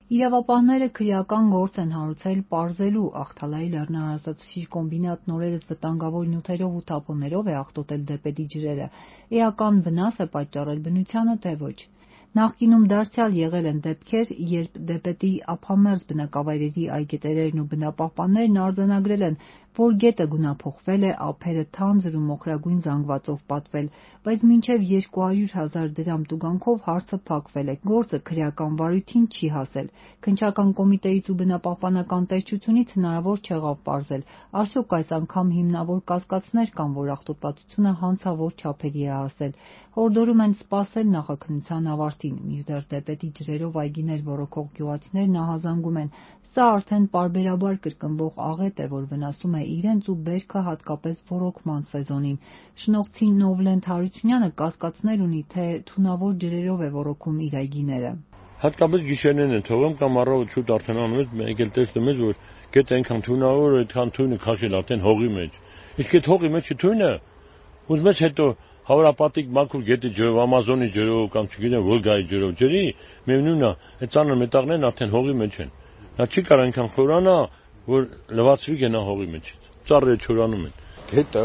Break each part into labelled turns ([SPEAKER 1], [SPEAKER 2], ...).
[SPEAKER 1] Իրավապահները քրեական գործ են հարուցել պարզելու Ախթալայի լեռնահարստացուցիչ կոմբինատն օրերս վտանգավոր նյութերով ու թափոններով է աղտոտել դեպետի ջրերը, էական վնաս է պատճառել բնությանը, թե ոչ։ Նախկինում դարձյալ եղել են դեպքեր, երբ դեպետի ափամերձ բնակավայրերի այգետերերն ու բնապահպաններն արձանագրել են, որ գետը գունափոխվել է, ափերը թանձր ու մոխրագույն զանգվածով պատվել, բայց մինչև 200,000 դրամ տուգանքով հարցը փակվել է, գործը քրեական վարույթին չի հասել։ Քննչական կոմիտեից ու բնապահպանական տեսչությունից հնարավոր չեղավ պարզել, արդյոք այս անգամ հիմնավոր կասկածներ կան, որ աղտոտվածությունը հանցավոր չափերի է հասել։ Հորդորում են սպասել նախաքննության ավարտին, մինչդեռ դեպետի ջրերով այգիներ ոռոգող գյուղացիներն ահազանգում են, սա արդեն պարբերաբար կրկնվող աղետ է, որ վնասում է իրենց ու բերքը հատկապես ոռոգման սեզոնին։ Շնողցի Նովլենդ Հարությունյանը կասկածներ ունի, թե թունավոր ջրերով է ոռոգում իր այգիները։
[SPEAKER 2] Հատկապես գիշերներն են թողում կամ առավոտ շուտ արդեն անում ես, մեկ էլ տեսնում ես, որ գետը այնքան թունավոր է, այդքան թույնը քաշել արդեն հողի մեջ։ Իսկ այդ հողի մեջ թույնը ուզում ես հետո հավրապատիկ մաքուր գետի ջրով, Ամազոնի ջրով կամ չգիտեմ Վոլգայի ջրով ջրի, միևնույնն է, այդ ծանր մետաղներն արդեն հողի մեջ են։ Նա չի կարող այնքան խորանա, որ լվացվի գնա հողի մեջ։ Ծառերը չորանում են։
[SPEAKER 3] Գետը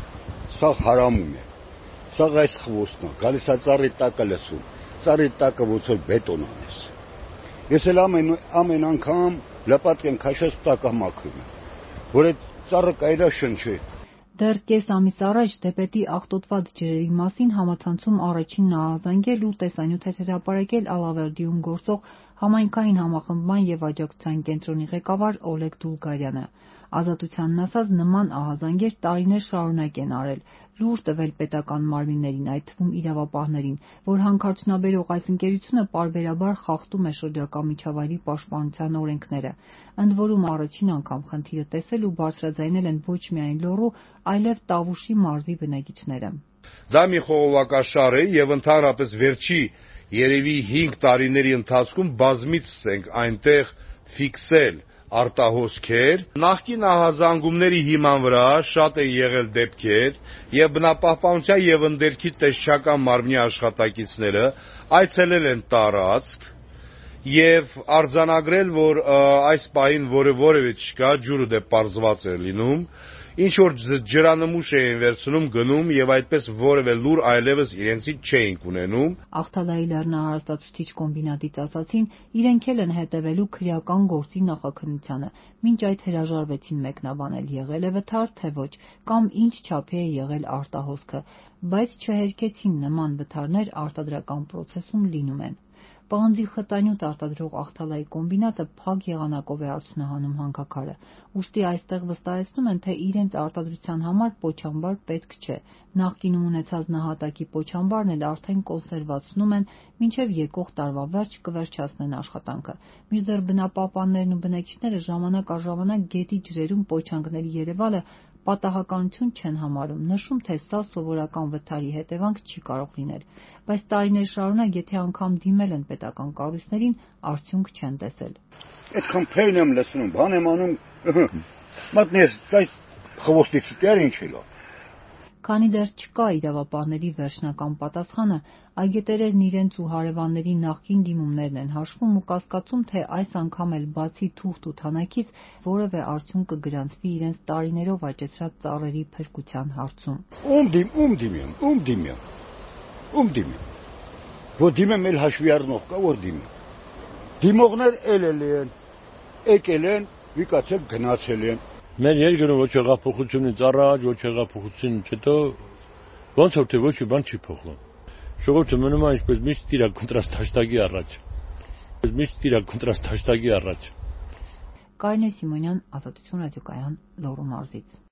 [SPEAKER 3] սա հարամում է։ Սա այս խվոստն է, գալիս է ծառի տակը լսում։ Ծառի տակը ոնց որ բետոն անես։ Ես էլ ամեն անգամ լապատկեն քաշած տակը մաքրում եմ, որ այդ ծառը կայրա շնչի։
[SPEAKER 1] Դեռ կես ամիս առաջ դեպետի աղտոտված ջրերի մասին համացանցում առաջինն ահազանգել ու տեսանյութեր հրապարակել Ալավերդիում գործող համայնքային համախմբման և աջակցության կենտրոնի ղեկավար Օլեգ Դուլգարյանը։ Ազատությանն ասած, նման ահազանգեր տարիներ շարունակ են արել, լուր տվել պետական մարմիններին, այդ թվում իրավապահներին, որ հանքարդյունաբերող այս ընկերությունը պարբերաբար խախտում է շրջակա միջավայրի պաշտպանության օրենքները։ Ընդ որում առաջին անգամ խնդիրը տեսել ու բարձրաձայնել են ոչ միայն Լոռու, այլև Տավուշի մարզի բնակիչները։
[SPEAKER 3] Դա մի խողովակաշար է եւ ընդհանրապես վերջի երևի 5 տարիների ընթացքում բազմիցս ենք այնտեղ ֆիքսել արտահոսքեր։ Նախկին ահազանգումների հիման վրա շատ են եղել դեպքեր եւ բնապահպանության եւ ընդերքի տեսչական մարմնի աշխատակիցները այցելել են տարածք եւ արձանագրել, որ այս պահին որևէ չկա, ջուրը դե պարզված է լինում, ինչ որ ջրանմուշ էին վերցնում, գնում եւ այդպես որևէ լուր այլևս իրենցից չէին ունենում։
[SPEAKER 1] Ախթալայի լեռնահարստացուցիչ կոմբինատից ասացին, իրենք էլ են հետևելու քրեական գործի նախաքննությանը, մինչ այդ հրաժարվեցին մեկնաբանել եղել է վթար, թե ոչ, կամ ինչ չափի է եղել արտահոսքը, բայց չհերքեցին նման վթարներ արտադրական պրոցեսում լինում են։ Պղնձի խտանյութ արտադրող Ախթալայի կոմբինատը փակ եղանակով է արդյունահանում հանքաքարը, ուստի այստեղ վստահեցնում են, թե իրենց արտադրության համար պոչամբար պետք չէ։ Նախկինում ունեցած նահատակի պոչամբարն էլ արդեն կոնսերվացնում են, մինչև եկող տարվա վերջ կվերջացնեն աշխատանքը։ Մինչդեռ բնապահպաններն ու բնակիչները ժամանակ առ ժամանակ գետի ջրերում պոչանքների երևալը պատահականություն չեն համարում, նշում, թե սա սովորական վթարի հետևանք չի կարող լինել, բայց տարիներ շարունակ, եթե անգամ դիմել են պետական կառույցներին, արդյունք չեն տեսել։
[SPEAKER 3] Այդքան փեյն եմ լսնում, բան եմ անում, մատնես, այդ խվոստից դեռ ինչ էլա։
[SPEAKER 1] Քանի դեռ չկա իրավապահների վերջնական պատասխանը, այգետերերն իրենց ու հարևանների նախկին դիմումներն են հաշվում ու կասկածում, թե այս անգամ էլ բացի թուղթ ու թանաքից որևէ արդյունք կգրանցվի իրենց տարիներով աճեցրած ծառերի փրկության հարցում։
[SPEAKER 3] Ում դիմեմ։ Որ դիմեմ էլ հաշվի առնող կա, որ դիմեմ։ Դիմողներ են, եկել են, վիկացել գնացել են։
[SPEAKER 2] Մեր երկրում ոչ հեղափոխությունից առաջ, ոչ հեղափոխությունից հետո ոնց որ թե ոչ մի բան չի փոխվում։ Ժողովուրդը մնում է ինչպես միշտ իր կոնտրաստ հաշտագի առաջ։
[SPEAKER 1] Կարինե Սիմոնյան, Ազատություն ռադիոկայան, Լոռու մարզից։